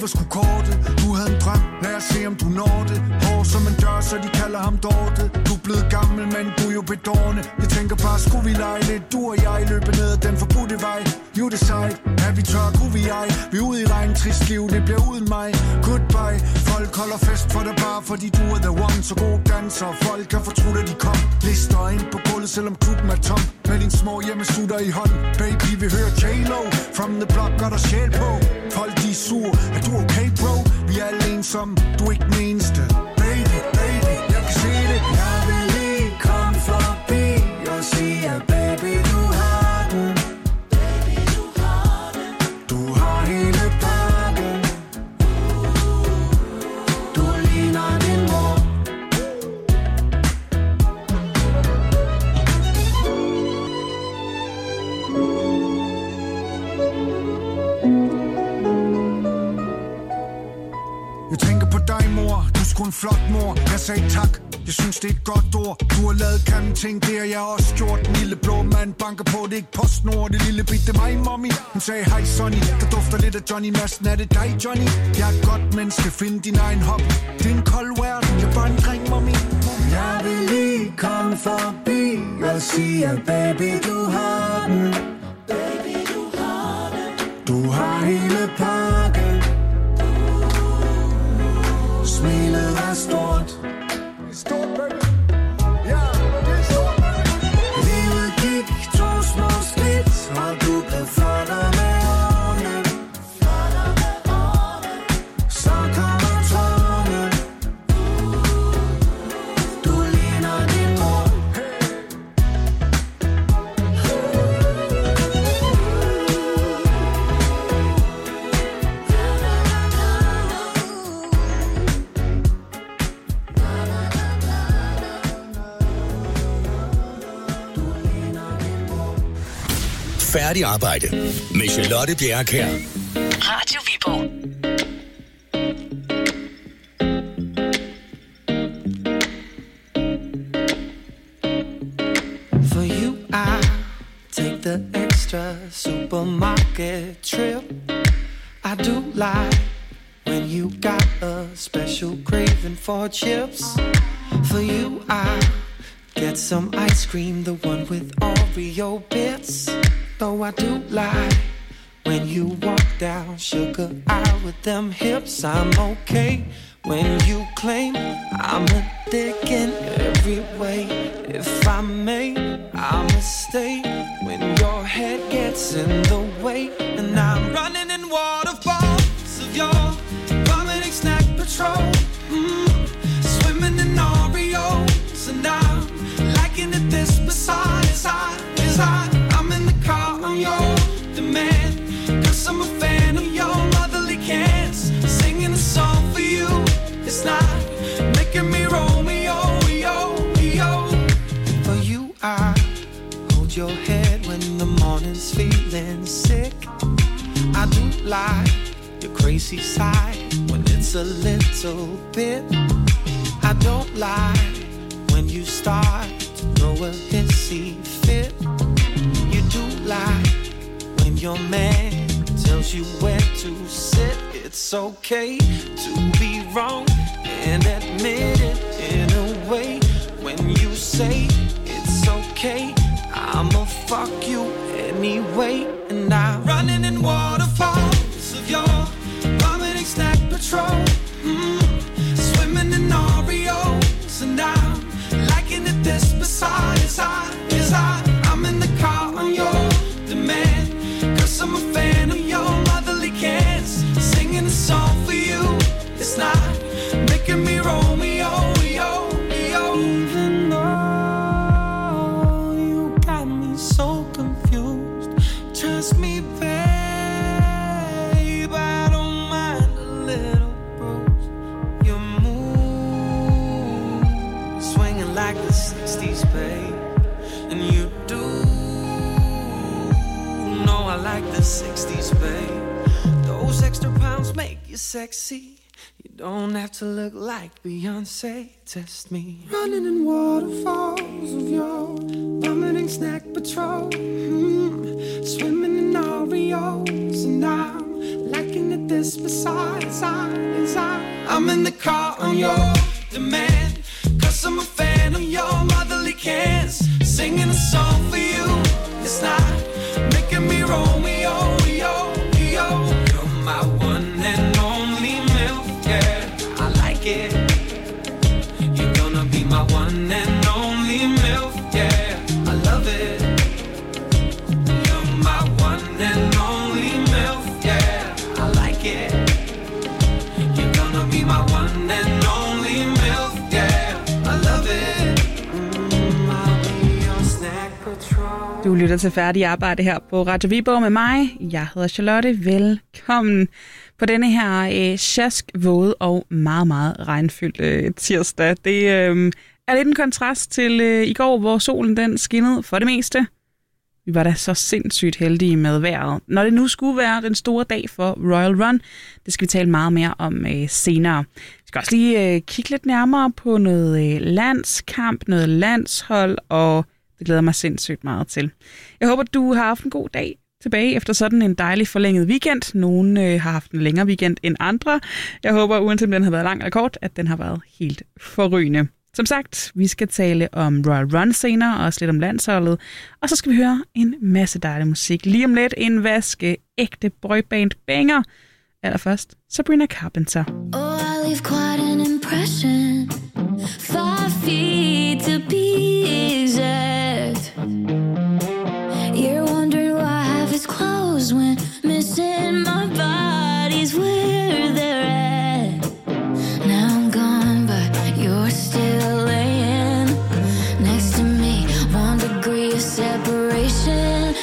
var sgu korte. Du havde en drøm, lad os se om du når det. Hår som en dør, så de kalder ham Dorte. Du er blevet gammel, men du er jo bedårende. Jeg tænker bare, skulle vi lege lidt? Du og jeg løber ned ad den forbudte vej. You decide, er vi tør, kunne vi ej? Vi er ude i regn, trist liv, det bliver uden mig. Goodbye, folk holder fest for dig bare, fordi du er the one. Så god danser, folk kan fortrude, at de kom. Lister ind på gulvet, selvom klubben er tom. Med din små hjemmesutter i hånden. Baby, vi hører J-Lo. From the block, gør der sjæl på. Folk, de er sur, er du okay, bro? Vi er alle ensomme, du er ikke den eneste. Baby, baby, jeg kan se det. Jeg vil lige komme forbi og sige, at baby, du har den. Baby, du har den. Du har hele pakken. Du ligner din mor. Jeg tænker på dig, mor. Du er sgu en flot mor. Jeg sagde tak. Jeg synes, det er et godt ord. Du har lavet grimme ting, det har jeg også gjort. Den lille blå mand banker på, det er ikke PostNord. Det lille bit, det er mig, mommy. Hun sagde, hej Sonny. Der dufter lidt af Johnny Madsen. Er det dig, Johnny? Jeg er et godt menneske, find din egen hop. Det er en kold verden, jeg er bare en dreng, mommy. Jeg vil lige komme forbi og sige, at baby, du har den. Baby, du har den. Du har hele pakken. Smilet er stort. Stort, baby. Ja, det er stort, baby. Livet gik 2 små skridt, og du blev flottere med årene. Flottere med årene. Så kommer tårne. Du ligner din mor. Færdig arbejde med Charlotte Bjerrekjær. Radio Viborg. For you, I take the extra supermarket trip. I do like when you got a special craving for chips. For you, I get some ice cream, the one with Oreo bits. Though I do like when you walk down sugar aisle with them hips. I'm okay when you claim I'm a dick in every way. If I may, I'ma stay when your head gets in the way. And I'm running in waterfalls of your vomiting snack patrol. Swimming in Oreos. And I'm liking it this beside as I'm in the car on your demand. Cause I'm a fan of your motherly cans. Singing a song for you. It's not making me Romeo, yo. For you, I hold your head when the morning's feeling sick. I do like your crazy side when it's a little bit. I don't like when you start to throw a hissy fit. You do like when your man tells you where to sit. It's okay to be wrong and admit it in a way. When you say it's okay, I'ma fuck you anyway. And I'm running in waterfalls of your vomiting snack patrol. Swimming in Oreos. And I'm liking it this beside as I'm in the car on your demand. Cause I'm a fan of your motherly cans. Singing a song for you. It's not making me Romeo, yo. Even though you got me so confused, trust me, babe, I don't mind a little bruise. Your move, swinging like the 60s, babe. And you do know I like the 60s, babe. Those extra pounds make you sexy. You don't have to look like Beyonce. Test me. Running in waterfalls of your vomiting snack patrol. Swimming in Oreos. And I'm liking it this besides I'm in the car on your demand, 'cause I'm a fan of your motherly cans, singing a song for you. It's not making me Romeo, yo, yo. You're my one and only milk, yeah, I like it. You're gonna be my one and only milk, yeah, I love it. You're my one and only milk, yeah, I like it. You're gonna be my one and only milk, yeah, I love it. I'll be your snack patrol. Du lytter til Færdig Arbejde her på Radio Viborg med mig. Jeg hedder Charlotte. Velkommen på denne her sjask, våde og meget, meget regnfyldt tirsdag. Det er lidt en kontrast til i går, hvor solen den skinnede for det meste. Vi var da så sindssygt heldige med vejret. Når det nu skulle være den store dag for Royal Run, det skal vi tale meget mere om senere. Vi skal også lige kigge lidt nærmere på noget landskamp, noget landshold, og det glæder mig sindssygt meget til. Jeg håber, du har haft en god dag tilbage efter sådan en dejlig forlænget weekend. Nogle har haft en længere weekend end andre. Jeg håber, uanset om den har været lang eller kort, at den har været helt forrygende. Som sagt, vi skal tale om Royal Run senere, og også lidt om landsholdet. Og så skal vi høre en masse dejlig musik. Lige om lidt en vaskeægte boyband banger. Allerførst Sabrina Carpenter. Oh, I leave quite an impression. 5 feet to be exact. You're wondering why half is closed when missing my body's where they're at. Now I'm gone, but you're still laying next to me. 1 degree of separation.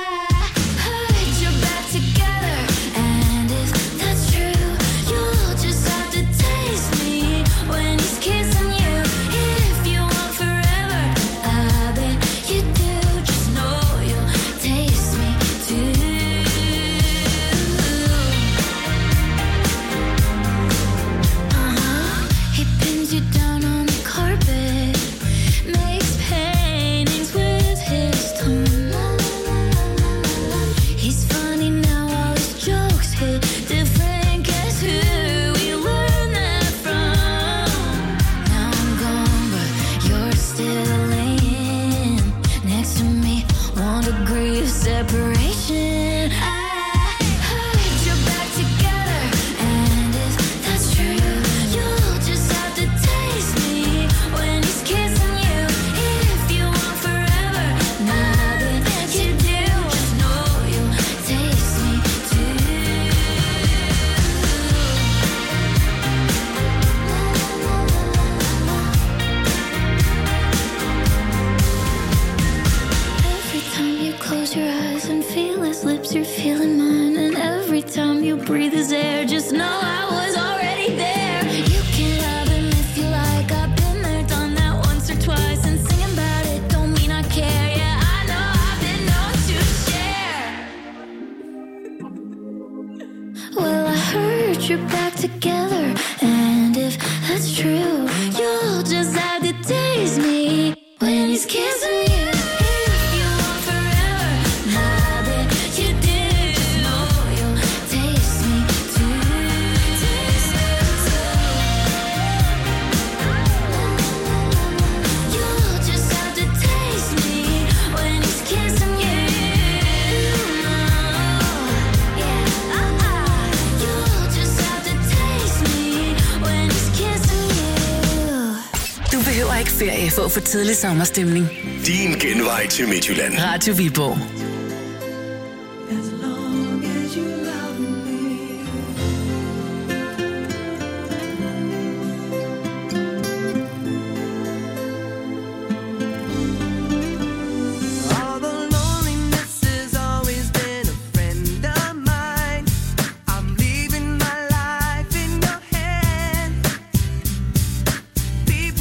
Få for tidlig sommerstemning. Din genvej til Midtjylland. Radio Viborg.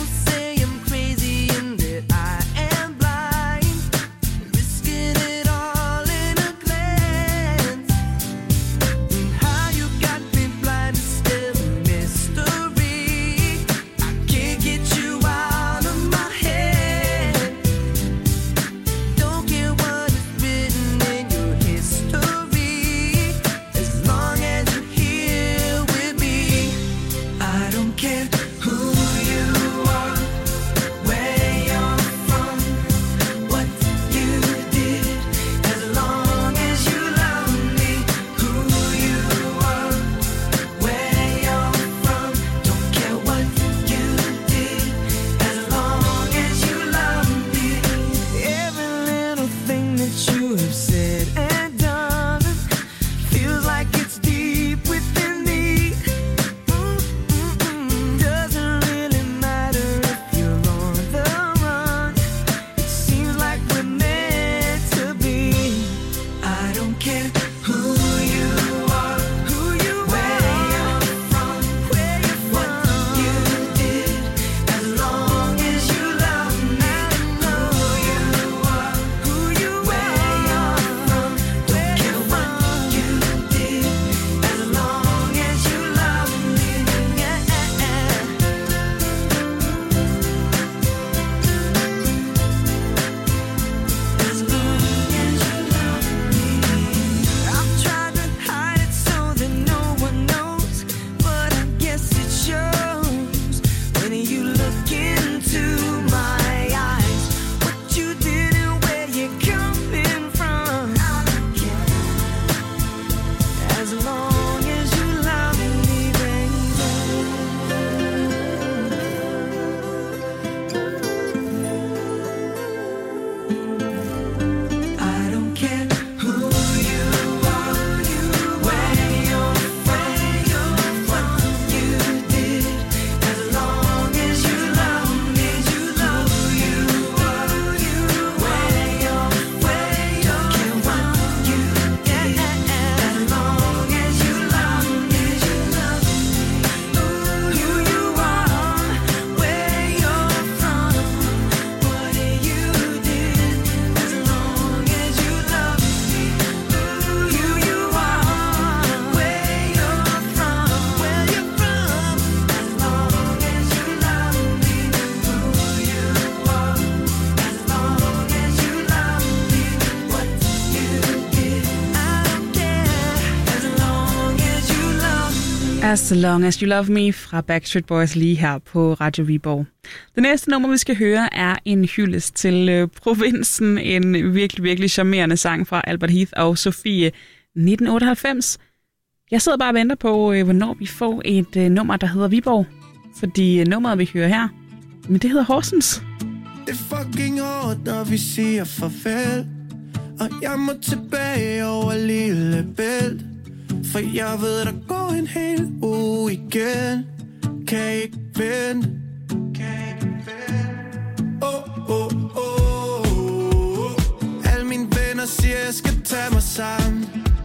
It all As Long As You Love Me fra Backstreet Boys lige her på Radio Viborg. Det næste nummer, vi skal høre, er en hyldest til provinsen. En virkelig, virkelig charmerende sang fra Albert Heath og Sofie 1998. Jeg sidder bare og venter på, hvornår vi får et nummer, der hedder Viborg. Fordi nummeret, vi hører her, men det hedder Horsens. Det er fucking hårdt, når vi siger farvel. Og jeg må tilbage over Lillebælt. For jeg ved, der går en hel uge igen. Kan ikke vente. Alle mine venner siger, jeg skal tage mig sammen.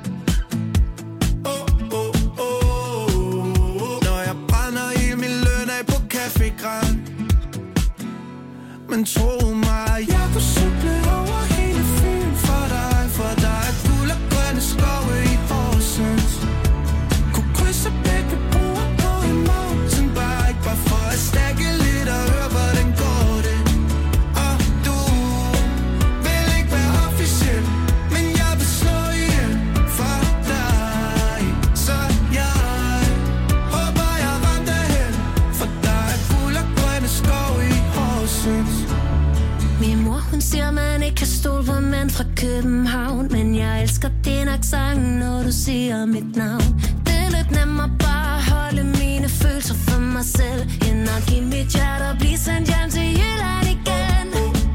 Når jeg brænder hele min løn af på Café Grand. Men tro mig, jeg kunne cykle over hele Fyn for dig. For der er guld og grønne skove i Horsens. Kunne krydse begge broer på en mountainbike. Bare for at stække lidt og høre, hvordan går det. Og du vil ikke være officiel, men jeg vil slå ihjel for dig. Så jeg håber, jeg ramte hen. For der er guld og grønne skove i Horsens. Min mor, hun siger, man ikke kan stole på mænd fra København. Men jeg elsker din accent, når du siger mit navn. Det er lidt nemmere bare at holde mine følelser for mig selv, end at give mit hjerte og blive sendt hjem til Jylland igen.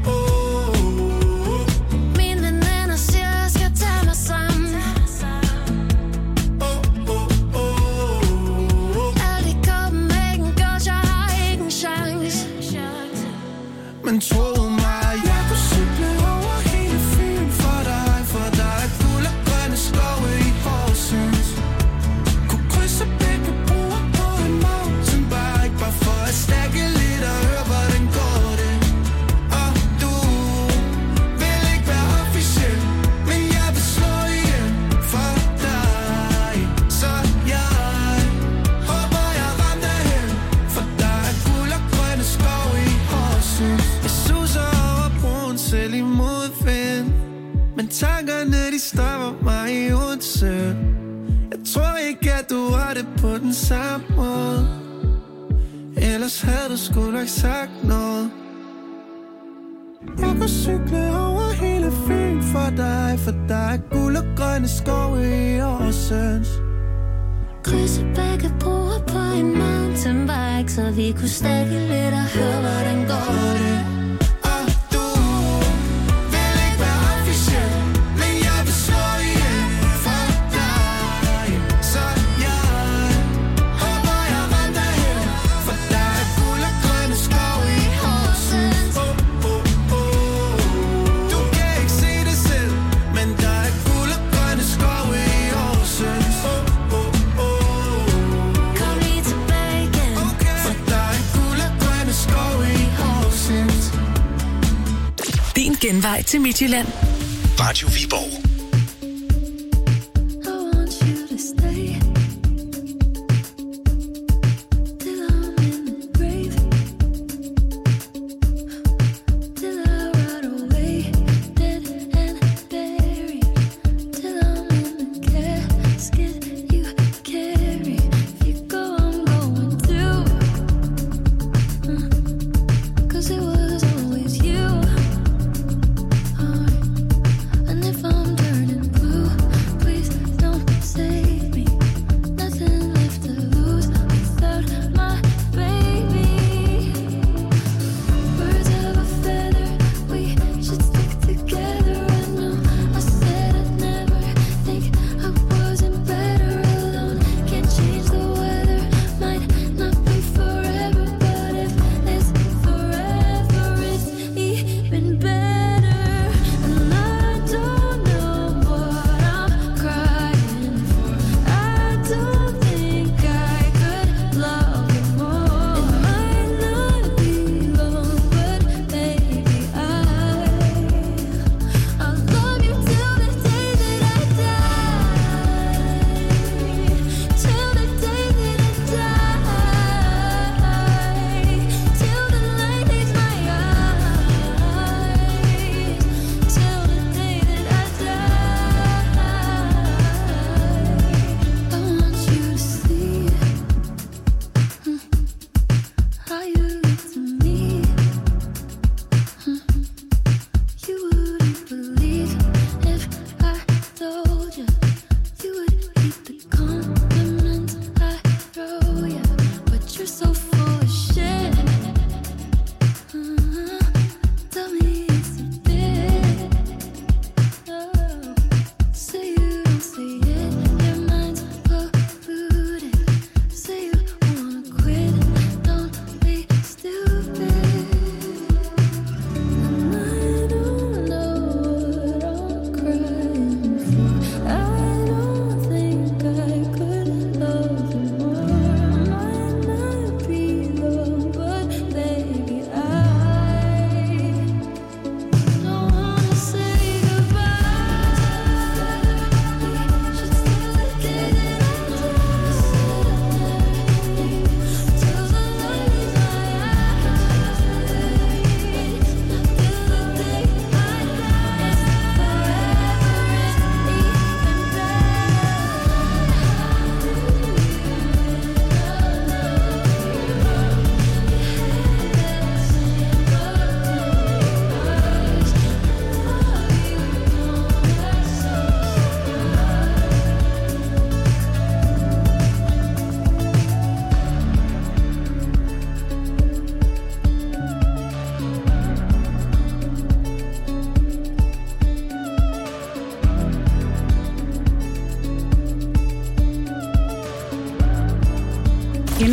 Mine veninder siger, jeg skal tage mig sammen. Alt i Copenhagen godt, jeg har ikke en chance. Men tro mig, jeg kunne cykle over hele Fyn for dig. For der er guld og grønne skove i Horsens. Kunne krydse begge broer på en mountainbike. Bare for at stække lidt og høre, hvordan går det. Og du vil ikke være officiel, men jeg vil slå ihjel for dig. Så jeg håber, jeg ramte hen. For der er guld og grønne skove i Horsens. Jeg suser over broen selv i modvind, men tankerne de stopper mig i Odense. Jeg tror ikke, at du har det på den samme måde. Ellers havde du sgu nok sagt noget. Jeg kunne cykle over hele Fyn for dig. For der er guld og grønne skove i Horsens. Krydse begge broer på en mountainbike, så vi kunne stække lidt og høre, hvordan går det. Og du vil ikke være officiel, men jeg vil slå ihjel for dig. Så jeg håber, jeg ramte hen. For der er guld og grønne skove i Horsens. Du kan ikke se det selv, men der er guld og grønne skove i Horsens. Kom lige tilbage igen. For der er guld og grønne skove i Horsens. Din genvej til Midtjylland. Radio Viborg. I want you to stay till I'm in the grave, till I rot away, dead and buried, till I'm in the casket you carry. If you go, I'm going through, 'cause it was always you. And if I'm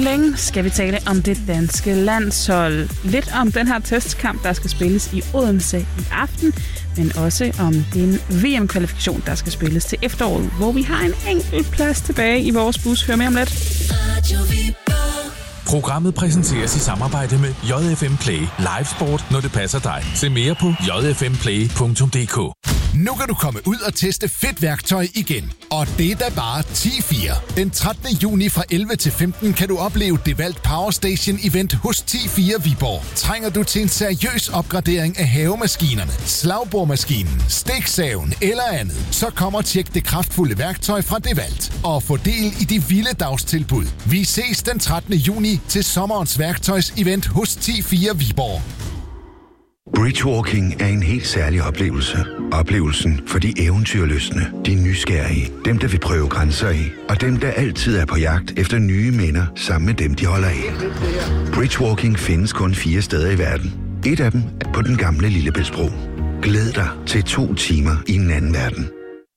længe skal vi tale om det danske landshold. Lidt om den her testkamp, der skal spilles i Odense i aften, men også om den VM-kvalifikation, der skal spilles til efteråret, hvor vi har en enkelt plads tilbage i vores bus. Hør mere om lidt. Programmet præsenteres i samarbejde med JFM Play. Live sport, når det passer dig. Se mere på jfmplay.dk. Nu kan du komme ud og teste fedt værktøj igen. Og det er da bare 10-4. Den 13. juni fra 11 til 15 kan du opleve DeWalt Power Station Event hos 10-4 Viborg. Trænger du til en seriøs opgradering af havemaskinerne, slagbordmaskinen, stiksaven eller andet, så kom og tjek det kraftfulde værktøj fra DeWalt. Og få del i de vilde dagstilbud. Vi ses den 13. juni til sommerens værktøjsevent hos 10-4 Viborg. Bridgewalking er en helt særlig oplevelse. Oplevelsen for de eventyrlystne, de nysgerrige, dem der vil prøve grænser af, og dem der altid er på jagt efter nye minder sammen med dem, de holder af. Bridgewalking findes kun 4 steder i verden. Et af dem er på den gamle Lillebæltsbro. Glæd dig til 2 timer i en anden verden.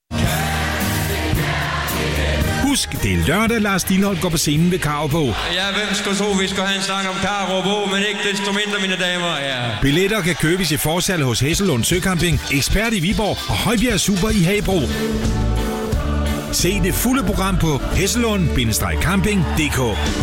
Husk, det er lørdag, Lars Lilholt går på scenen ved Karup. Ja, hvem skulle tro, vi skulle have en sang om Karup, men ikke desto mindre, mine damer. Ja. Billetter kan købes i forsalg hos Hesselund Søcamping, Ekspert i Viborg og Højbjerg Super i Hagebro. Se det fulde program på hesselund-camping.dk.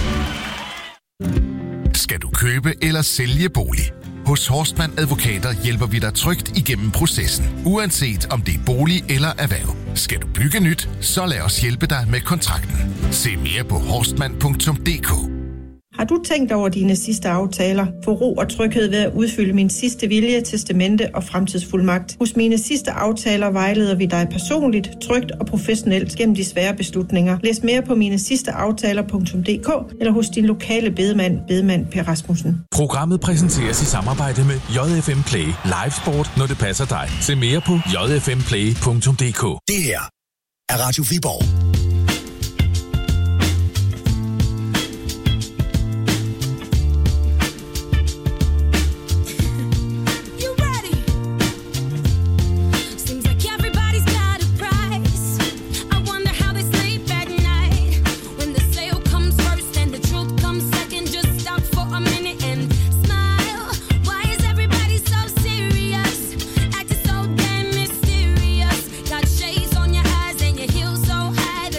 Skal du købe eller sælge bolig? Hos Horstmann Advokater hjælper vi dig trygt igennem processen, uanset om det er bolig eller erhverv. Skal du bygge nyt, så lad os hjælpe dig med kontrakten. Se mere på horstmann.dk. Har du tænkt over dine sidste aftaler? Få ro og tryghed ved at udfylde min sidste vilje, testamente og fremtidsfuldmagt. Hos mine sidste aftaler vejleder vi dig personligt, trygt og professionelt gennem de svære beslutninger. Læs mere på minesidsteaftaler.dk eller hos din lokale bedemand Per Rasmussen. Programmet præsenteres i samarbejde med JFM Play. Live sport, når det passer dig. Se mere på jfmplay.dk. Det her er Radio Viborg. Got shades on your eyes and your heels so high.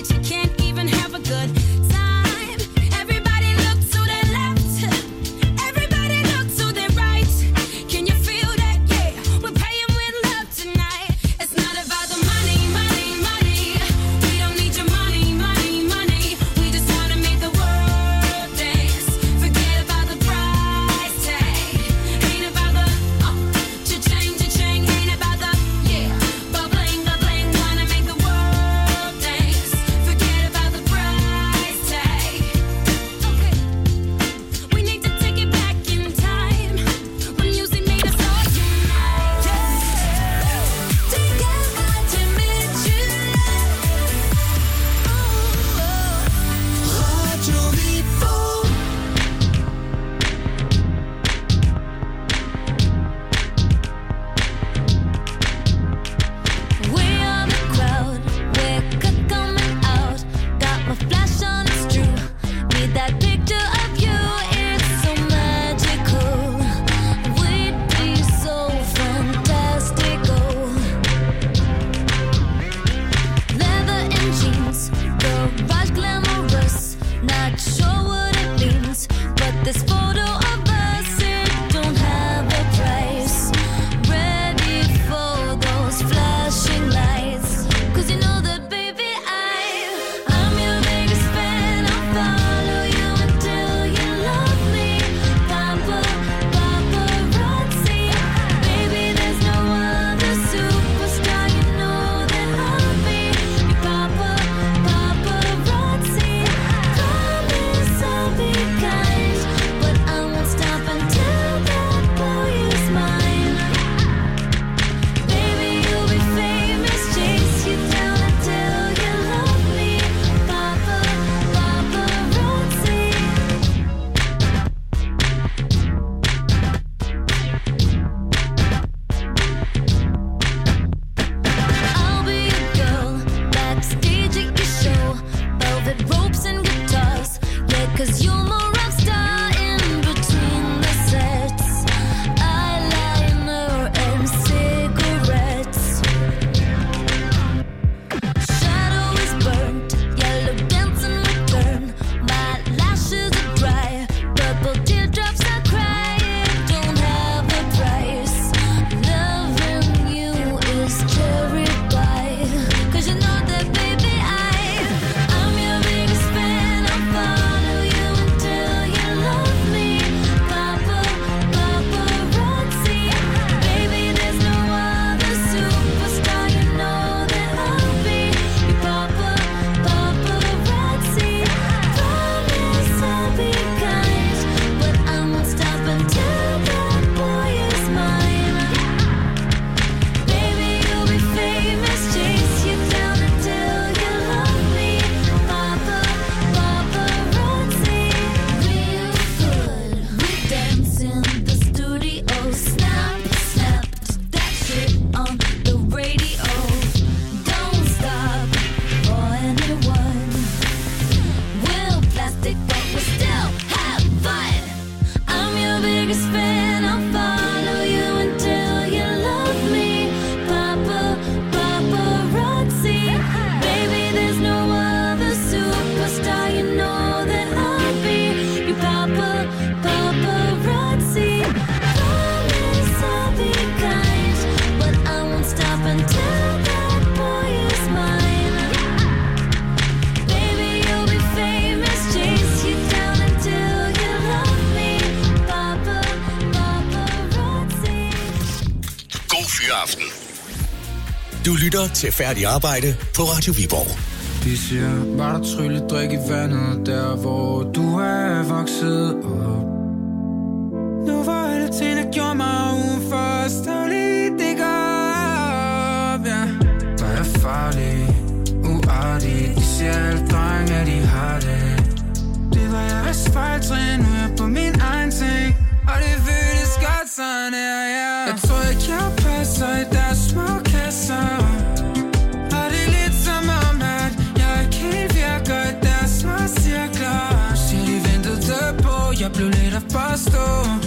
aften. Du lytter til Færdig Arbejde på Radio Viborg. De siger, var der trylledrik i vandet, der hvor du er vokset op. Nu var alle ting, der gjorde mig uforståelig, det går op, ja. Var jeg farlig, uartig, de siger alle drenge, at de har det. Det var jeg asfalttræn, nu er jeg på min egen ting, og det føles godt sådan her, ja. Jeg tror ikke, jeg passer i deres små kasser. Og det er lidt som om, at jeg ikke helt virker i deres små cirkler. Siger de ventede på, jeg blev lidt at forstå.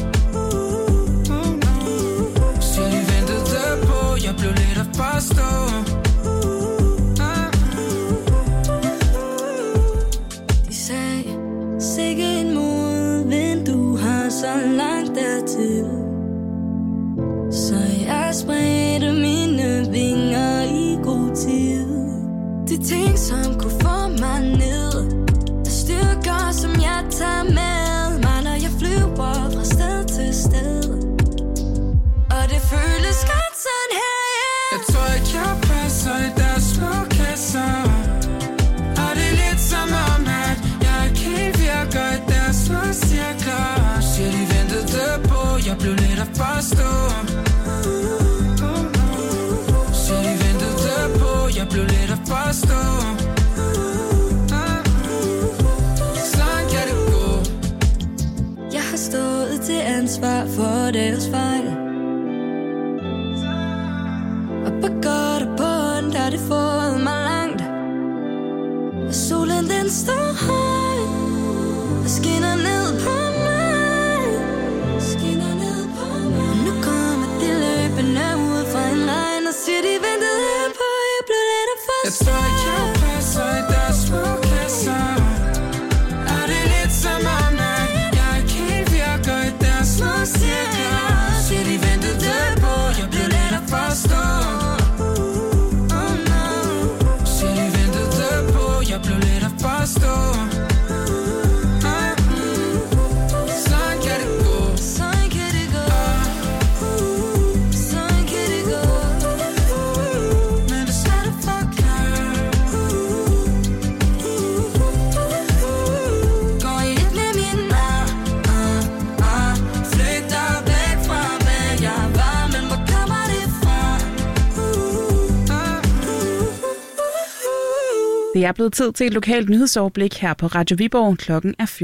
Siger de ventede på, jeg blev lidt at forstå. De sagde, sikke en modvind, du har så langt dertil. Så jeg spredte mine vinger i god tid. De ting, som kunne få mig ned, er styrker, som jeg tager med mig, når jeg flyver fra sted til sted. Og det føles godt sådan her, yeah. Jeg tror ikke, jeg passer i deres små kasser. Og det er lidt som om, at jeg ikke helt virker i deres små cirkler. Siger de ventede på, jeg blev lidt at forstå. Siger de ventede på, jeg blev lidt at forstå. Sådan kan det gå. Jeg har stået til ansvar for deres fejl. Og på godt og på ondt har det fået mig langt. Og solen den står høj og skinner ned på mig. Skinner ned på mig. Og nu kommer de løbende ud fra en regn og siger de ventede på, jeg blev lidt at forstå. Jeg tror ikke, jeg passer i deres små kasser. Er det lidt som om, at jeg ikke helt virker i deres små cirkler. Siger de ventede på, jeg blev lidt at forstå. Siger de ventede på, jeg blev lidt at forstå. Sådan kan det gå. Sådan kan det gå. Sådan kan det gå. Men det er svært at forklare. Går i et med min flygter væk fra, hvad jeg var, men hvor kommer det fra? Det er blevet tid til et lokalt nyhedsoverblik her på Radio Viborg. Klokken er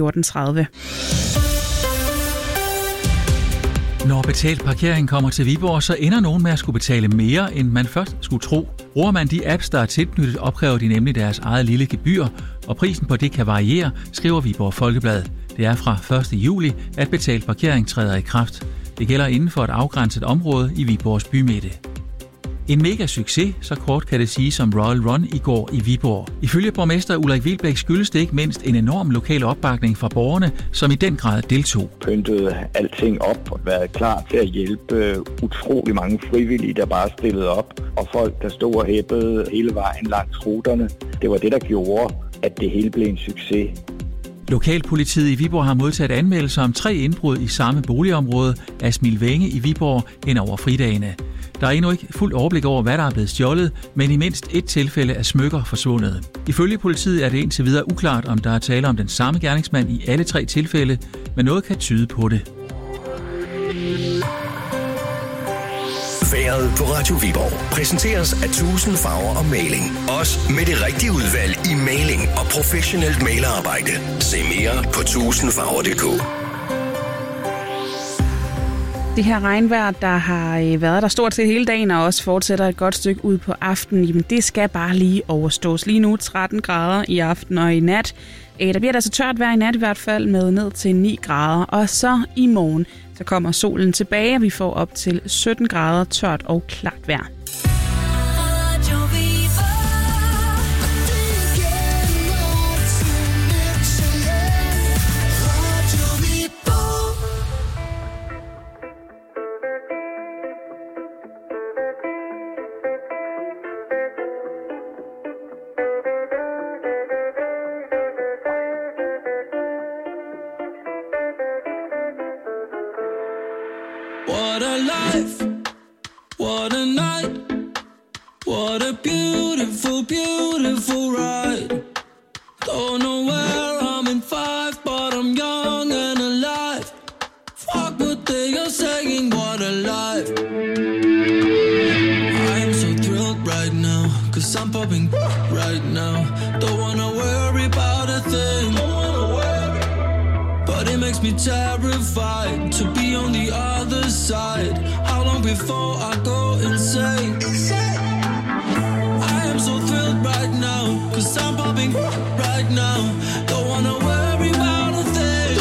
14.30. Når betalt parkering kommer til Viborg, så ender nogen med at skulle betale mere, end man først skulle tro. Bruger man de apps, der er tilknyttet, opkræver de nemlig deres eget lille gebyr, og prisen på det kan variere, skriver Viborg Folkeblad. Det er fra 1. juli, at betalt parkering træder i kraft. Det gælder inden for et afgrænset område i Viborgs bymidte. En mega succes, så kort kan det sige som Royal Run i går i Viborg. Ifølge borgmester Ulrik Wilbæk skyldes det ikke mindst en enorm lokal opbakning fra borgerne, som i den grad deltog. Pyntede alting op og været klar til at hjælpe utrolig mange frivillige, der bare stillede op, og folk, der stod og hæppede hele vejen langs ruterne. Det var det, der gjorde, at det hele blev en succes. Lokalpolitiet i Viborg har modtaget anmeldelser om 3 indbrud i samme boligområde af Smilvænge i Viborg hen over fridagene. Der er endnu ikke fuldt overblik over, hvad der er blevet stjålet, men i mindst et tilfælde er smykker forsvundet. Ifølge politiet er det indtil videre uklart, om der er tale om den samme gerningsmand i alle 3 tilfælde, men noget kan tyde på det. Vejret på Radio Viborg præsenteres af 1000 farver og maling. Også med det rigtige udvalg i maling og professionelt malerarbejde. Se mere på 1000farver.dk. Det her regnvejr, der har været der stort set hele dagen og også fortsætter et godt stykke ud på aftenen, jamen det skal bare lige overstås. Lige nu 13 grader i aften og i nat. Der bliver altså tørt vejr i nat i hvert fald med ned til 9 grader. Og så i morgen, så kommer solen tilbage, og vi får op til 17 grader tørt og klart vejr. What a life, what a night. beautiful ride. Don't know where I'm in 5, but I'm young and alive. Fuck what they are saying, what a life. I am so thrilled right now, 'cause I'm popping right now. Don't wanna worry about a thing, but it makes me terrified to be on the other side. How long before I go insane? I am so thrilled right now, 'cause I'm popping right now. Don't wanna worry about a thing,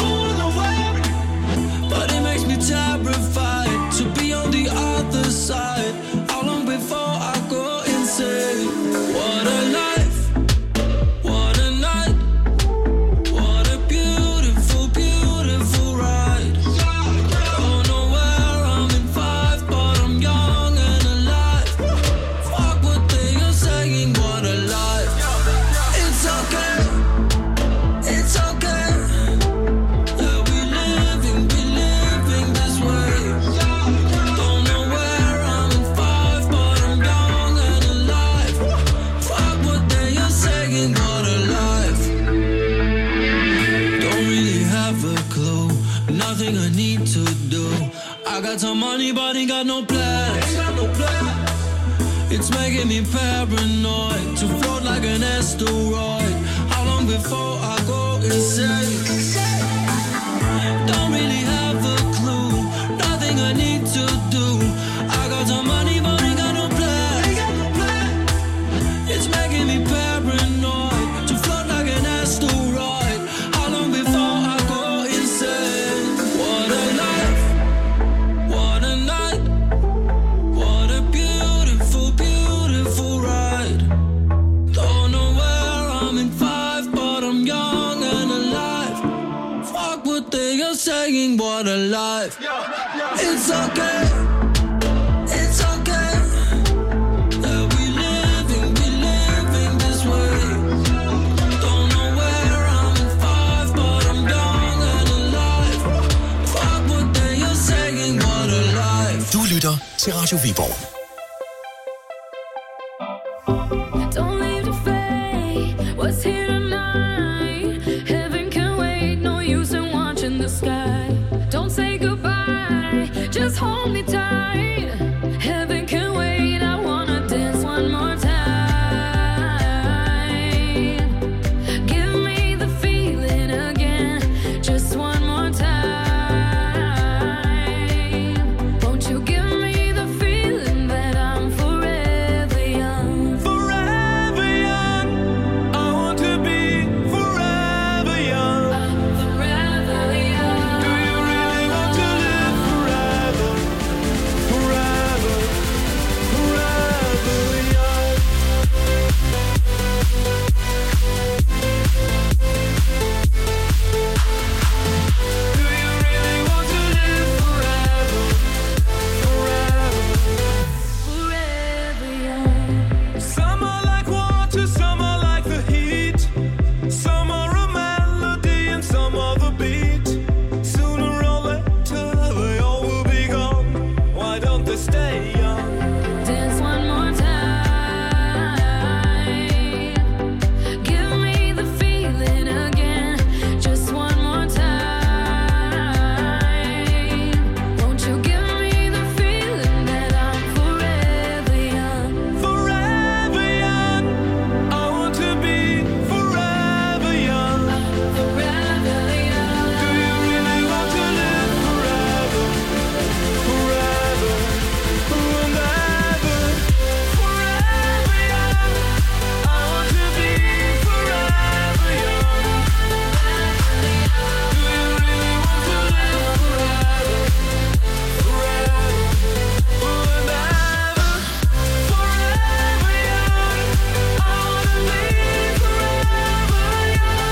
but it makes me terrified to be on the other side. How long before I go insane? What a life, what a night, what a beautiful, beautiful ride. Don't know where I'm in 5, but I'm young and alive. Fuck what they are saying, what a life. It's okay, it's okay. Yeah, we living this way. Don't know where I'm in 5, but I'm young and alive. Fuck what they are saying, what a life. Don't really have a clue, nothing I need to do. I got some money, but ain't got no plans. It's making me paranoid to float like an asteroid. How long before I go insane? Don't really have a clue, nothing I need to do. I got some money, but ain't got no plan. It's making me paranoid to float like an asteroid. How long before I go insane? What a life, what a night, what a beautiful, beautiful ride. Don't know where I'm in 5, but I'm young and alive. Fuck what they are saying, what a life. It's okay, it's okay. Yeah, we living this way. Don't know where I'm in 5, but I'm young and alive. Fuck what they are saying, what a life. Du lytter til Radio Viborg. Don't leave to fade what's here tonight. Heaven can wait, no use in watching the sky. Don't say goodbye, just hold me tight. Heaven can wait, I wanna dance one more time. Give me the feeling again, just one more time. Won't you give me the feeling that I'm forever young? Forever young, I want to be forever young. Forever young. Do you really want to live forever? Forever, forever young. Do you really want to live forever? Forever. Forever young. Some are like water, some are like the heat. Some are a melody and some are the beat. Sooner or later they all will be gone. Why don't they stay young? Dance one more time. Give me the feeling again, just one more time. Won't you give me the feeling that I'm forever young? Forever young, I want to be forever young. Forever young. Do you really want to live forever? Forever, and ever. Forever young, I want to be forever young. Do you really want to live forever? Forever, and ever. Forever young, I want to be forever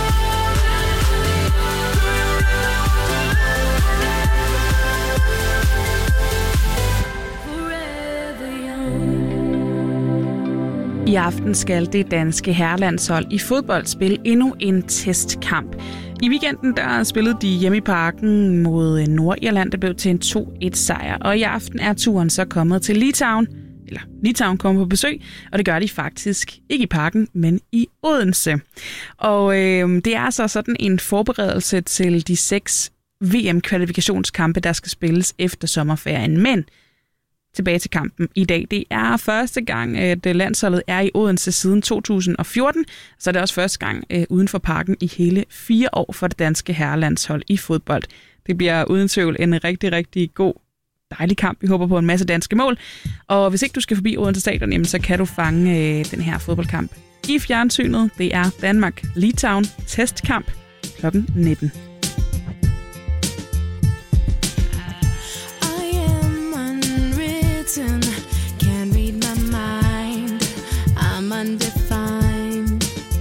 I aften skal det danske herrelandshold i fodbold spille endnu en testkamp. I weekenden der spillede de hjemme i parken mod Nordirland. Det blev til en 2-1 sejr. Og i aften er turen så kommet til Litauen. eller Litauen kommer på besøg, og det gør de faktisk ikke i Parken, men i Odense. Og det er så sådan en forberedelse til de 6 VM-kvalifikationskampe, der skal spilles efter sommerferien. Men tilbage til kampen i dag. Det er første gang, at landsholdet er i Odense siden 2014, så er det også første gang uden for Parken i hele 4 år for det danske herrelandshold i fodbold. Det bliver uden tvivl en rigtig, rigtig god, dejlig kamp. Vi håber på en masse danske mål. Og hvis ikke du skal forbi Odense Stadion, jamen, så kan du fange den her fodboldkamp i fjernsynet. Det er Danmark-Litauen testkamp kl. 19. Can't read my mind, I'm undefined.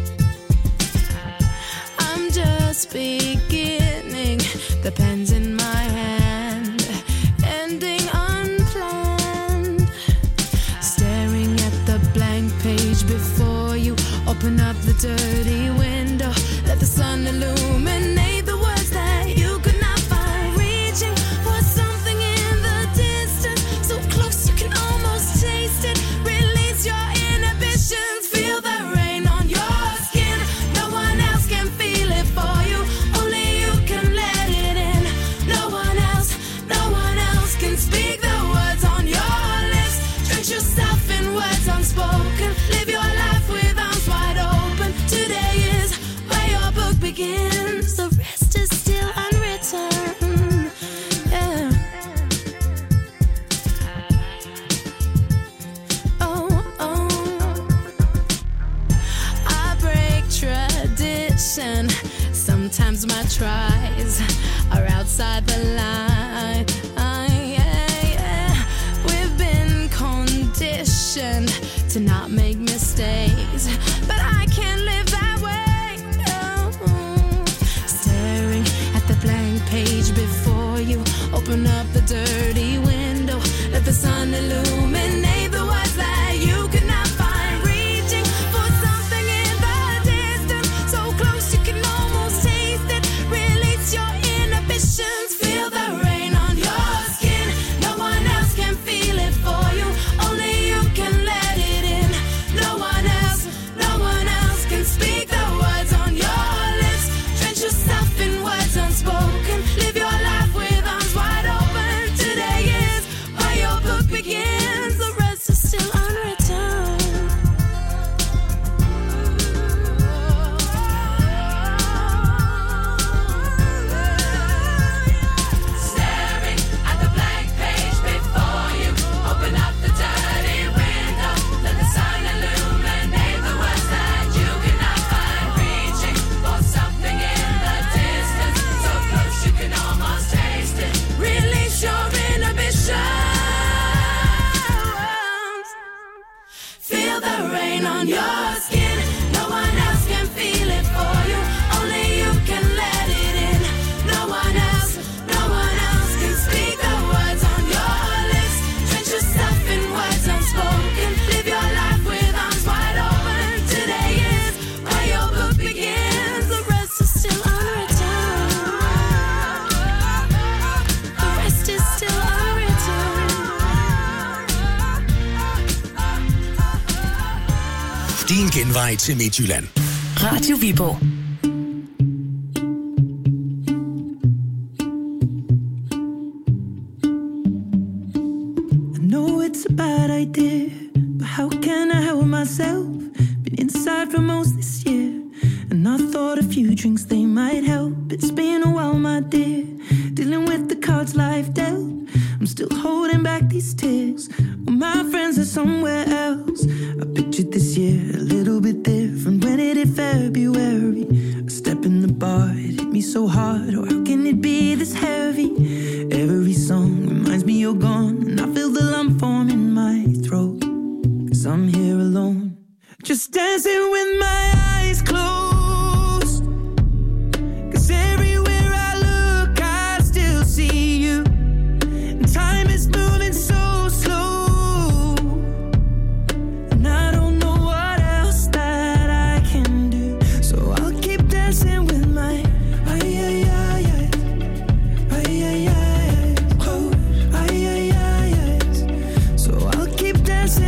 I'm just beginning, the pen's in my hand, ending unplanned. Staring at the blank page before you, open up the dirty window, let the sun illuminate the words that you could not find. Reaching for something in the distance, so close you can almost taste it. Release your inhibitions, feel the rain on your skin. No one else can feel it for you, only you can let it in. No one else can speak the words on your lips. Drench yourself in words unspoken, live your life with arms wide open. Today is where your book begins, the rest is still unwritten. Yeah. I break tradition. Sometimes my tries are outside the line. We've been conditioned to not make mistakes, but I can't live that way. No. Staring at the blank page before you, open up the dirty window, let the sun illuminate the words that you could not find. Reaching for something in the distance, so close you can almost taste it. Release your inhibitions, feel the rain on your skin. No one else can feel it for you, only you can let it in. No one else can speak the words on your lips. Drench yourself in words unspoken, live your life with arms wide open. Today is where your book begins, the rest is still unwritten. Staring at the blank page before you, open up the dirty window, let the sun illuminate the words that you cannot find. Reaching for something in the distance, so close you can almost taste it. Release your inhibitions, feel the rain on your skin. No one else can feel it for you, only you can let it in. No one else can speak the words on your lips. Drench yourself in words unspoken, live your life with arms wide open. Today is where your book begins, the rest is still unwritten. The rest is still unwritten. Din genvej til Midtjylland. Radio Viborg. I know it's a bad idea, but how can I help myself? Been inside for most this year, and I thought a few drinks they might help. It's been a while, my dear, dealing with the cards life dealt. I'm still holding back these tears, well, my friends are somewhere else. I pictured this year a little bit different. When it hit February, a step in the bar, it hit me so hard. Oh, how can it be this heavy? Every song reminds me you're gone, and I feel the lump form in my throat, 'cause I'm here alone, just dancing with my eyes closed. 'Cause everywhere I look, I still see you. And time is moving so slow, and I don't know what else that I can do. So I'll keep dancing with my close. So I'll keep dancing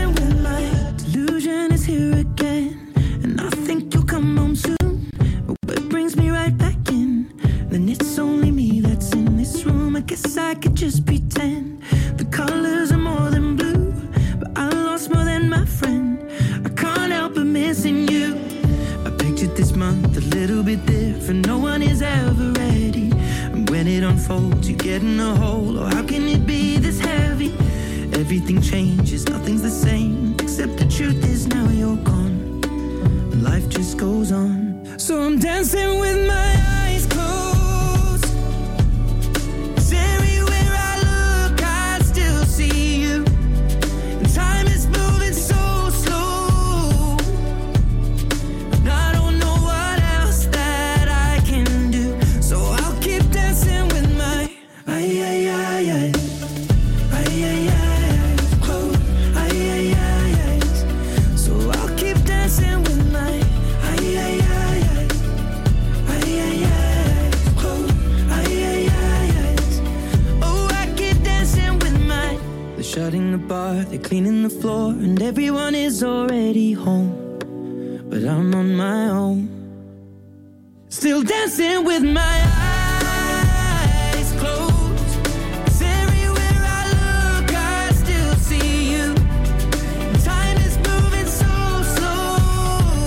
dancing with my eyes closed. 'Cause everywhere I look, I still see you. And time is moving so slow. And I don't know what else that I can do. So I'll keep dancing with my eyes closed. So I'll keep dancing with my eyes closed. Oh, I keep dancing with my. They're shutting the bar, they're cleaning the floor, and everyone is already home. But I'm on my own, still dancing with my eyes closed. 'Cause everywhere I look, I still see you. Time is moving so slow.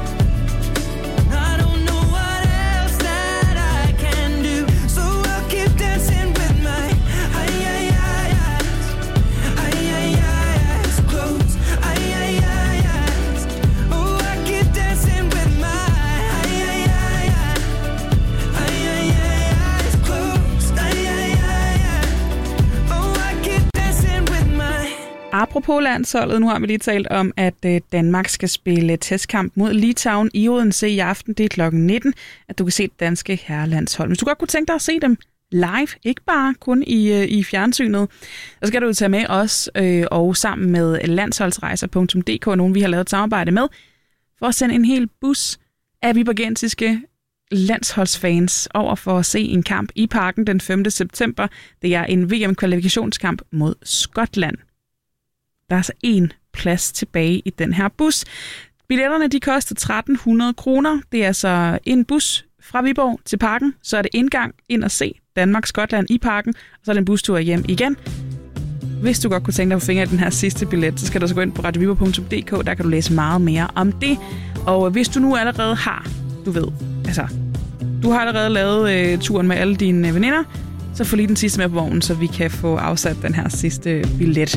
I don't know what else that I can do. So I'll keep dancing with my eyes closed. Oh, I keep dancing with my eyes closed. Oh, I keep dancing with my. Apropos landsholdet, nu har vi lige talt om, at Danmark skal spille testkamp mod Litauen i Odense i aften. Det er klokken 19, at du kan se det danske herrelandshold. Hvis du godt kunne tænke dig at se dem live, ikke bare kun i fjernsynet, så skal du tage med os og sammen med landsholdsrejser.dk, nogen vi har lavet et samarbejde med, for at sende en hel bus af viborgensiske landsholdsfans over for at se en kamp i Parken den 5. september. Det er en VM-kvalifikationskamp mod Skotland. Der er altså 1 plads tilbage i den her bus. Billetterne de koster 1.300 kroner. Det er altså en bus fra Viborg til Parken. Så er det indgang ind og se Danmark-Skotland i Parken. Og så er det en bustur hjem igen. Hvis du godt kunne tænke dig på fingre i den her sidste billet, så skal du så gå ind på radioviborg.dk. Der kan du læse meget mere om det. Og hvis du nu allerede har, du har allerede lavet turen med alle dine veninder, så få lige den sidste med på vognen, så vi kan få afsat den her sidste billet.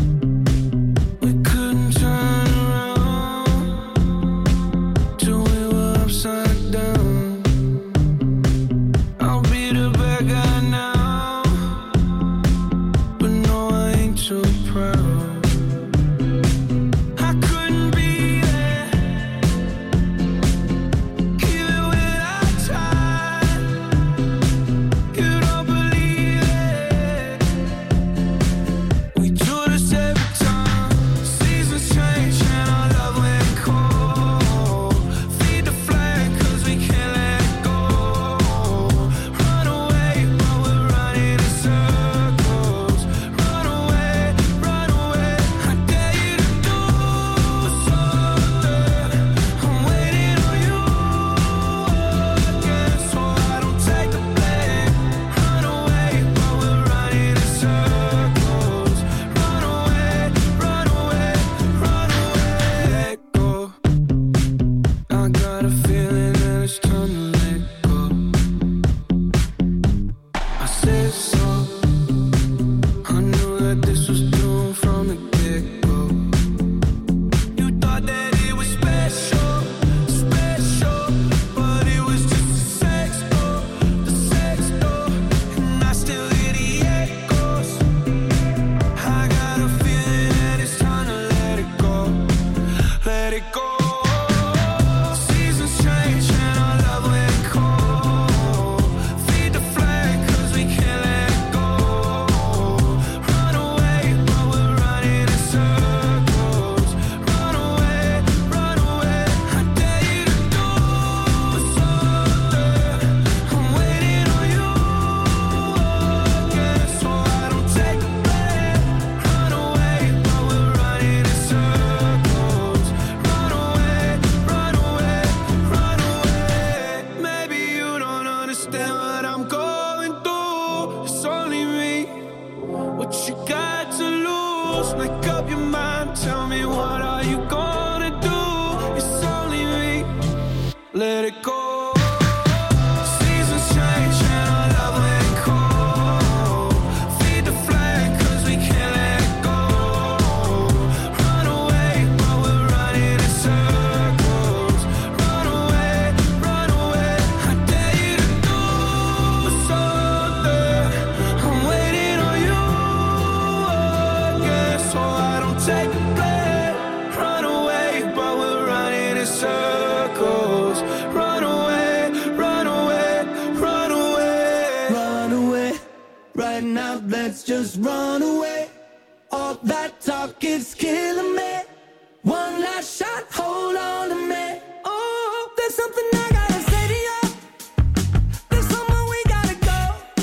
just run away. All that talk is killing me. One last shot, hold on to me. Oh, there's something I gotta say to you. There's somewhere we gotta go.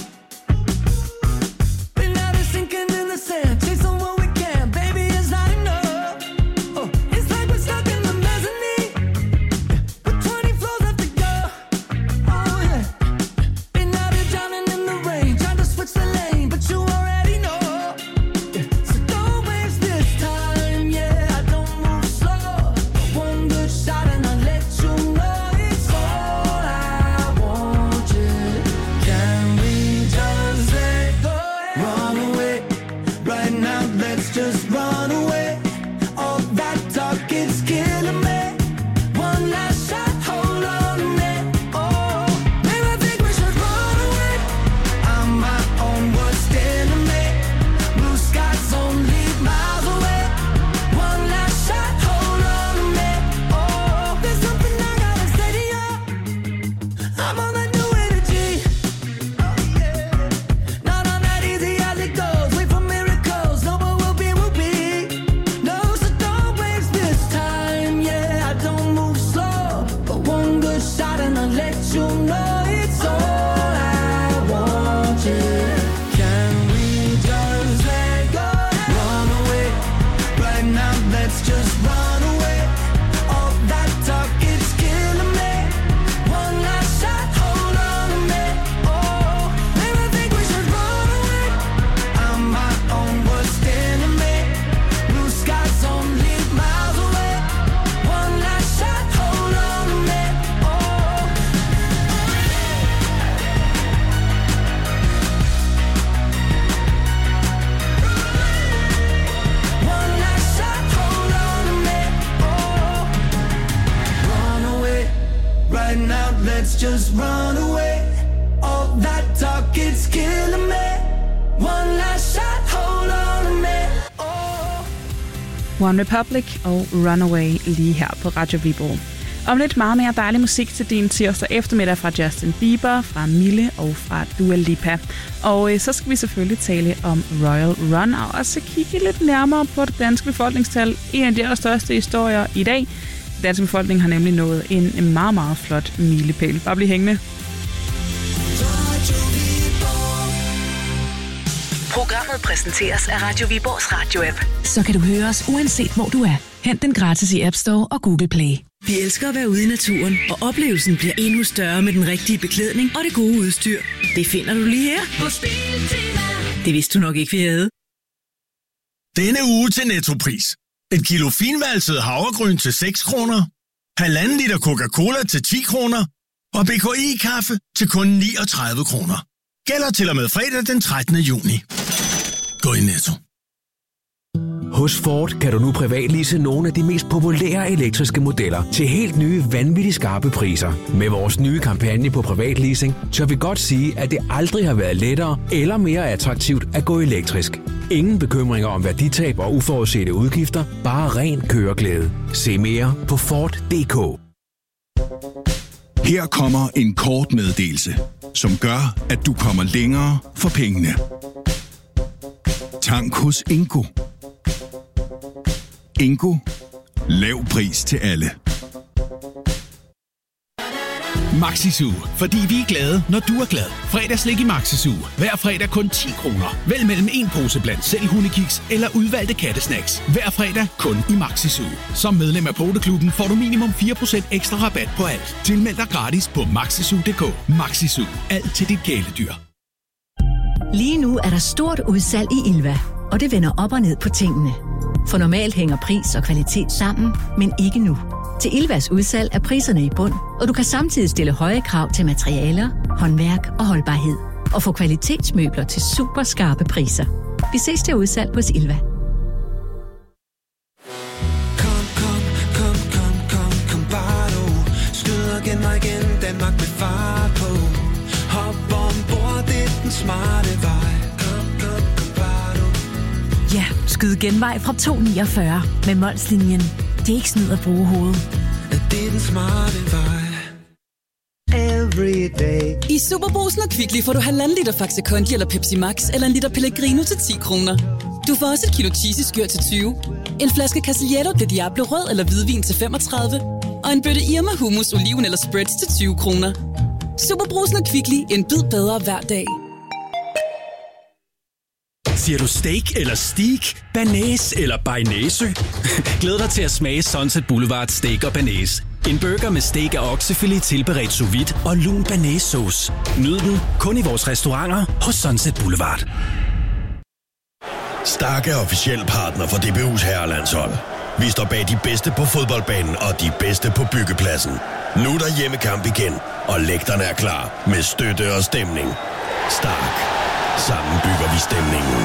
Been out of sinking in the sand, chasing what we can, baby, it's not enough. Oh, it's like we're stuck in the mezzanine, with 20 floors left to go. Oh yeah, been out here drowning in the rain, trying to switch the lane, but you already know. So don't waste this time, yeah, I don't move slow. One good shot and I'll let you know it's all I want you. Can we just let go? Run away, right now, let's just run away. All that talk is killing me. One last shot, hold on to me. Oh, maybe I think we should run away. I'm my own worst enemy. Blue skies only miles away. One last shot, hold on to me. Oh, there's something I gotta say to you. I'm on that new energy. Oh yeah, not on that easy as it goes. Wait for miracles, no what will be will be. No, so don't waste this time. Yeah, I don't move slow, but one good shot and I'll let you know it's all I want you. Can we just let go? Run away, right now, let's just run away. All that talk is killing me. One last shot, hold on to me. Oh, maybe I think we should run away. I'm my own worst enemy. Blue skies only miles away. One last shot, hold on to me. Oh, one last shot, hold on to me. Oh, run away, right now, let's just run away. All that talk is killing me. One last shot, hold on to me. One Republic og Runaway lige her på Radio Viborg. Om lidt meget mere dejlig musik til din tirsdag eftermiddag fra Justin Bieber, fra Mille og fra Dua Lipa. Og så skal vi selvfølgelig tale om Royal Run og også kigge lidt nærmere på det danske befolkningstal. En af de allerstørste historier i dag. Den danske befolkning har nemlig nået en meget, meget flot milepæl. Bare bliv hængende. Programmet præsenteres af Radio Viborgs radio-app. Så kan du høre os uanset hvor du er. Hent den gratis i App Store og Google Play. Vi elsker at være ude i naturen, og oplevelsen bliver endnu større med den rigtige beklædning og det gode udstyr. Det finder du lige her. Det vidste du nok ikke, vi havde. Denne uge til Nettopris. Et kilo finvalset havregryn til 6 kroner. 1,5 liter Coca-Cola til 10 kroner. Og BKI-kaffe til kun 39 kroner. Gælder til og med fredag den 13. juni. Gå i Netto. Hos Ford kan du nu privatlease nogle af de mest populære elektriske modeller til helt nye, vanvittigt skarpe priser. Med vores nye kampagne på privatleasing, tør vi godt sige, at det aldrig har været lettere eller mere attraktivt at gå elektrisk. Ingen bekymringer om værditab og uforudsete udgifter, bare ren køreglæde. Se mere på Ford.dk. Her kommer en kort meddelelse, som gør, at du kommer længere for pengene. Tank hos Ingo. Ingo. Lav pris til alle. Maxisu, fordi vi er glade, når du er glad. Fredagslik i Maxisu. Hver fredag kun 10 kroner. Vælg mellem en pose blandt selv hundekiks eller udvalgte kattesnacks. Hver fredag kun i Maxisu. Som medlem af Poteklubben får du minimum 4% ekstra rabat på alt. Tilmeld dig gratis på maxisu.dk. Maxisu. Alt til dit kæledyr. Lige nu er der stort udsalg i Ilva, og det vender op og ned på tingene. For normalt hænger pris og kvalitet sammen, men ikke nu. Til Ilvas udsalg er priserne i bund, og du kan samtidig stille høje krav til materialer, håndværk og holdbarhed. Og få kvalitetsmøbler til super skarpe priser. Vi ses til udsalg hos Ilva. Kom bare du. Skyd og gen mig igen, Danmark med fart på. Hop ombord, det er den smarte vej. Kom bare du. Ja, skyd genvej fra 249 med Molslinjen. Det er ikke snyd at bruge hovedet. Det er den smarte vej. Every day I Superbrugsen og Kvickly får du 1,5 liter Faxe Kondi eller Pepsi Max eller en liter Pellegrino til 10 kroner. Du får også et kilo cheesy skyr til 20, en flaske Castillejo de Diablo rød eller hvidvin til 35, og en bøtte Irma hummus, oliven eller spreads til 20 kroner. Superbrugsen og Kvickly, en bid bedre hver dag. Siger du steak eller steak, banæs eller bearnaise? Glæd dig til at smage Sunset Boulevard Steak og Banæs. En burger med steak og oksefilet tilberedt sous vide og lun banæssauce. Nyd den kun i vores restauranter hos Sunset Boulevard. Stark er officiel partner for DBU's herrelandshold. Vi står bag de bedste på fodboldbanen og de bedste på byggepladsen. Nu er der hjemmekamp igen, og lægterne er klar med støtte og stemning. Stark. Sammen bygger vi stemningen.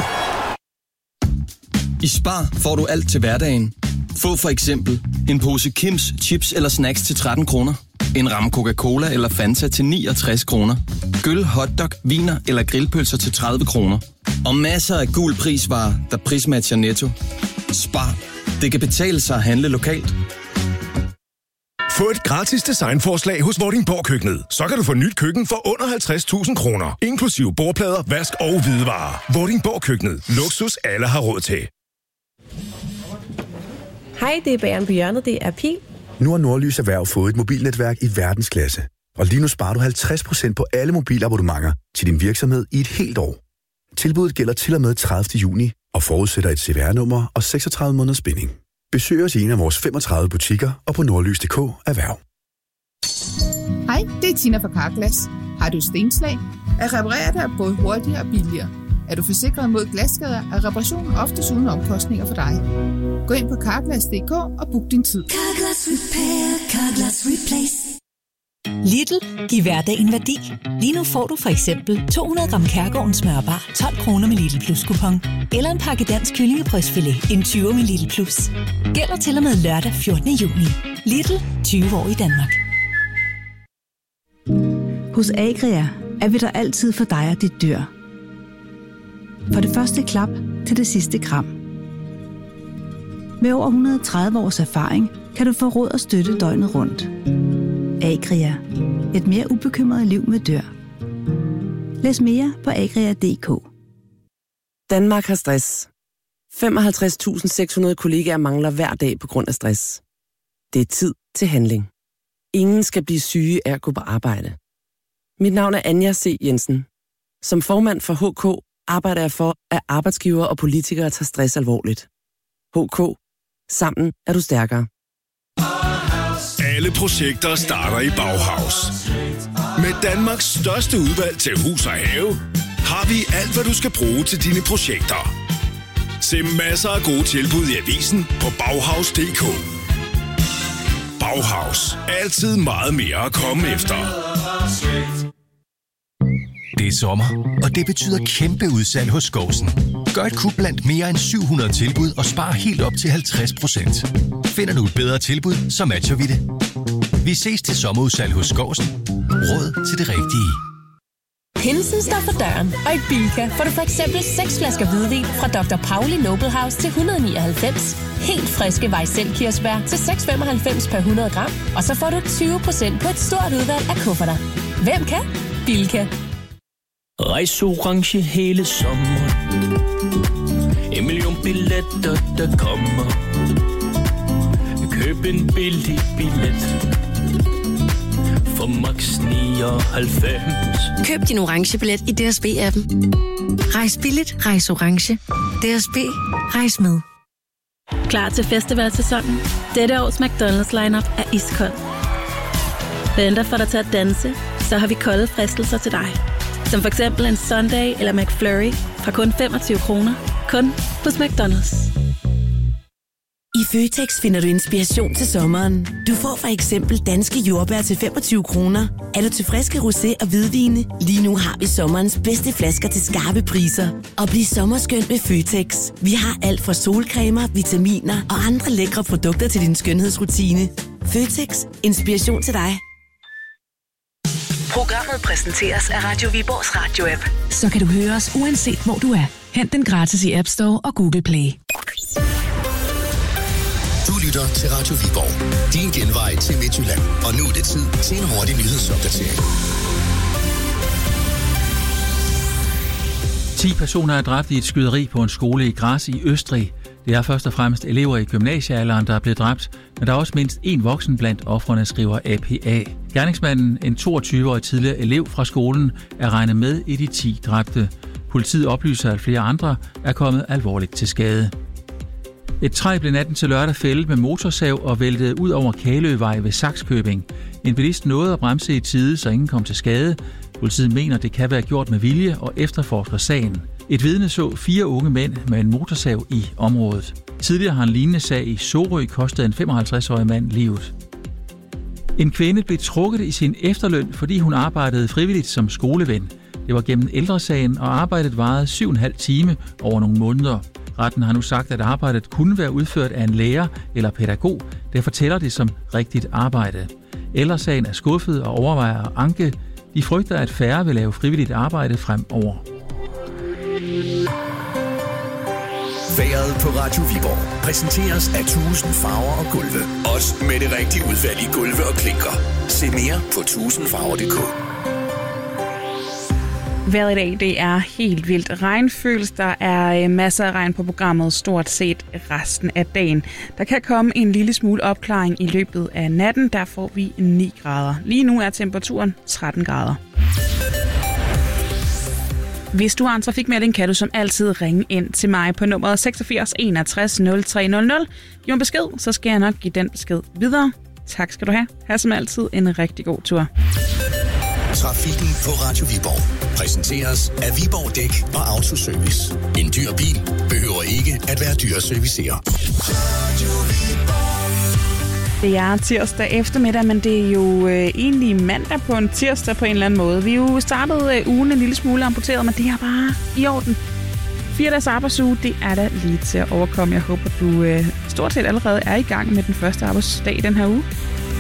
I Spar får du alt til hverdagen. Få for eksempel en pose Kims chips eller snacks til 13 kroner. En ramme Coca-Cola eller Fanta til 69 kroner. Gyll, hotdog, viner eller grillpølser til 30 kroner. Og masser af gul prisvarer, der prismatcher Netto. Spar. Det kan betale sig at handle lokalt. Få et gratis designforslag hos Vordingborg Køkkenet. Så kan du få nyt køkken for under 50.000 kroner. Inklusive bordplader, vask og hvidevarer. Vordingborg Køkkenet. Luksus alle har råd til. Hej, det er Bageren på hjørnet. Det er Pil. Nu har Nordlys Erhverv fået et mobilnetværk i verdensklasse. Og lige nu sparer du 50% på alle mobilabonnementer til din virksomhed i et helt år. Tilbuddet gælder til og med 30. juni og forudsætter et CVR-nummer og 36 måneders binding. Besøg os i en af vores 35 butikker og på nordlys.dk erhverv. Hej, det er Tina fra Carglass. Har du stenslag? At reparere dig er både hurtigere og billigere. Er du forsikret mod glasskader, er reparationen oftest uden omkostninger for dig. Gå ind på Carglass.dk og book din tid. Carglass Repair, Carglass Replace. Lidl, giv hverdagen værdi. Lige nu får du for eksempel 200 gram Kærgårdens smørbar 12 kroner med Lidl Plus kupon. Eller en pakke dansk kyllingebrystfilet en 20 med Lidl Plus. Gælder til og med lørdag 14. juni. Lidl, 20 år i Danmark. Hos Agria er vi der altid for dig og dit dyr. For det første klap til det sidste kram. Med over 130 års erfaring kan du få råd og støtte døgnet rundt. Agria. Et mere ubekymret liv med dyr. Læs mere på agria.dk. Danmark har stress. 55.600 kollegaer mangler hver dag på grund af stress. Det er tid til handling. Ingen skal blive syge af at gå på arbejde. Mit navn er Anja C. Jensen. Som formand for HK arbejder jeg for, at arbejdsgivere og politikere tager stress alvorligt. HK. Sammen er du stærkere. Alle projekter starter i Bauhaus. Med Danmarks største udvalg til hus og have, har vi alt, hvad du skal bruge til dine projekter. Se masser af gode tilbud i avisen på Bauhaus.dk. Bauhaus. Altid meget mere at komme efter. Det er sommer, og det betyder kæmpe udsalg hos Skousen. Gør et kup blandt mere end 700 tilbud og spar helt op til 50%. Finder du et bedre tilbud, så matcher vi det. Vi ses til sommerudsalg hos Skousen. Råd til det rigtige. Pinsen står for døren, og i Bilka får du for eksempel 6 flasker hvidvin fra Dr. Pauli Noble House til 199. Helt friske Weissel-kirsebær til 6,95 per 100 gram. Og så får du 20% på et stort udvalg af kufferter. Hvem kan? Bilka. Rejs orange hele sommeren. 1 million billetter, der kommer. Køb en billig billet for max 99. Køb din orange billet i DSB-appen. Rejs billigt, rejs orange. DSB, rejs med. Klar til festivalsæsonen? Dette års McDonald's lineup er iskold. Venter for dig til at danse, så har vi kolde fristelser til dig. Som for eksempel en Sunday eller McFlurry fra kun 25 kroner. Kun hos McDonald's. I Føtex finder du inspiration til sommeren. Du får for eksempel danske jordbær til 25 kroner. Er du til friske rosé og hvidvine? Lige nu har vi sommerens bedste flasker til skarpe priser. Og bliv sommerskønt med Føtex. Vi har alt fra solcremer, vitaminer og andre lækre produkter til din skønhedsrutine. Føtex. Inspiration til dig. Programmet præsenteres af Radio Viborgs Radio-app. Så kan du høre os uanset hvor du er. Hent den gratis i App Store og Google Play. Du lytter til Radio Viborg. Din genvej til Midtjylland. Og nu er det tid til en hurtig nyhedsopdatering. 10 personer er dræbt i et skyderi på en skole i Graz i Østrig. Det er først og fremmest elever i gymnasiealderen, der er blevet dræbt, men der er også mindst én voksen blandt ofrene, skriver APA. Gerningsmanden, en 22-årig tidligere elev fra skolen, er regnet med i de 10 dræbte. Politiet oplyser, at flere andre er kommet alvorligt til skade. Et træ blev natten til lørdag fældet med motorsav og væltede ud over Kaløvej ved Sakskøbing. En bilist nåede at bremse i tide, så ingen kom til skade. Politiet mener, det kan være gjort med vilje og efterforsker sagen. Et vidne så 4 unge mænd med en motorsav i området. Tidligere har en lignende sag i Sorø kostet en 55-årig mand livet. En kvinde blev trukket i sin efterløn, fordi hun arbejdede frivilligt som skoleven. Det var gennem ældresagen, og arbejdet varede 7,5 time over nogle måneder. Retten har nu sagt, at arbejdet kunne være udført af en lærer eller pædagog, der fortæller det som rigtigt arbejde. Ældresagen er skuffet og overvejer at anke. De frygter, at færre vil lave frivilligt arbejde fremover. Vejret på Radio Viborg præsenteres af 1000 farver og gulve. Også med det rigtige udvalg i gulve og klinker. Se mere på 1000farver.dk. Vejret i dag, det er helt vildt regnføls. Der er masser af regn på programmet stort set resten af dagen. Der kan komme en lille smule opklaring i løbet af natten. Der får vi 9 grader. Lige nu er temperaturen 13 grader. Hvis du har en trafikmelding, kan du som altid ringe ind til mig på nummeret 86 61 0300. Giv mig besked, så skal jeg nok give den besked videre. Tak skal du have. Ha' som altid en rigtig god tur. Trafikken på Radio Viborg præsenteres af Viborg Dæk og Autoservice. En dyr bil behøver ikke at være dyr at servicere. Det er tirsdag eftermiddag, men det er jo egentlig mandag på en tirsdag på en eller anden måde. Vi jo startede ugen en lille smule amputeret, men det er bare i orden. 4 dages arbejdsuge, det er da lige til at overkomme. Jeg håber, du stort set allerede er i gang med den første arbejdsdag i den her uge.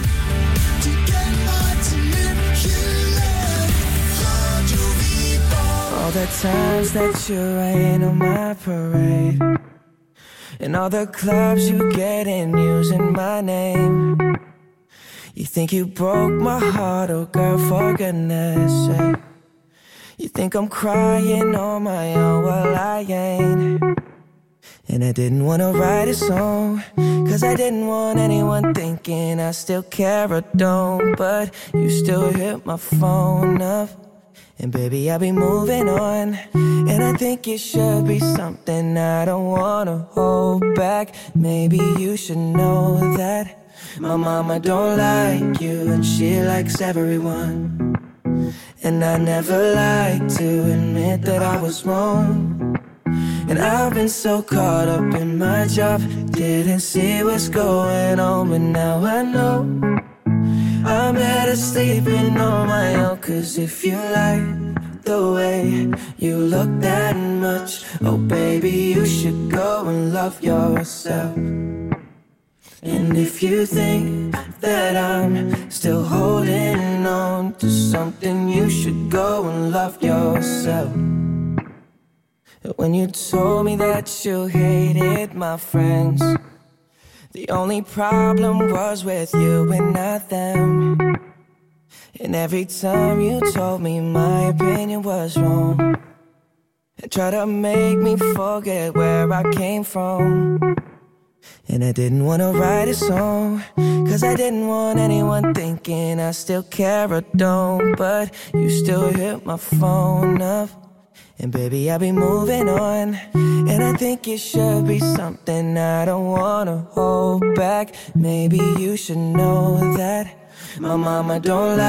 All the times that you rain on my parade, and all the clubs you get in using my name. You think you broke my heart, oh girl, for goodness sake. You think I'm crying on my own, well I ain't. And I didn't wanna write a song, cause I didn't want anyone thinking I still care or don't. But you still hit my phone up, and baby, I'll be moving on. And I think it should be something I don't wanna hold back. Maybe you should know that my mama don't like you, and she likes everyone. And I never like to admit that I was wrong. And I've been so caught up in my job, didn't see what's going on, but now I know I'm better sleeping on my own. Cause if you like the way you look that much, oh baby, you should go and love yourself. And if you think that I'm still holding on to something, you should go and love yourself. When you told me that you hated my friends, the only problem was with you and not them. And every time you told me my opinion was wrong, and tried to make me forget where I came from. And I didn't want to write a song, cause I didn't want anyone thinking I still care or don't. But you still hit my phone up, and baby, I'll be moving on. And I think it should be something I don't wanna hold back. Maybe you should know that my mama don't like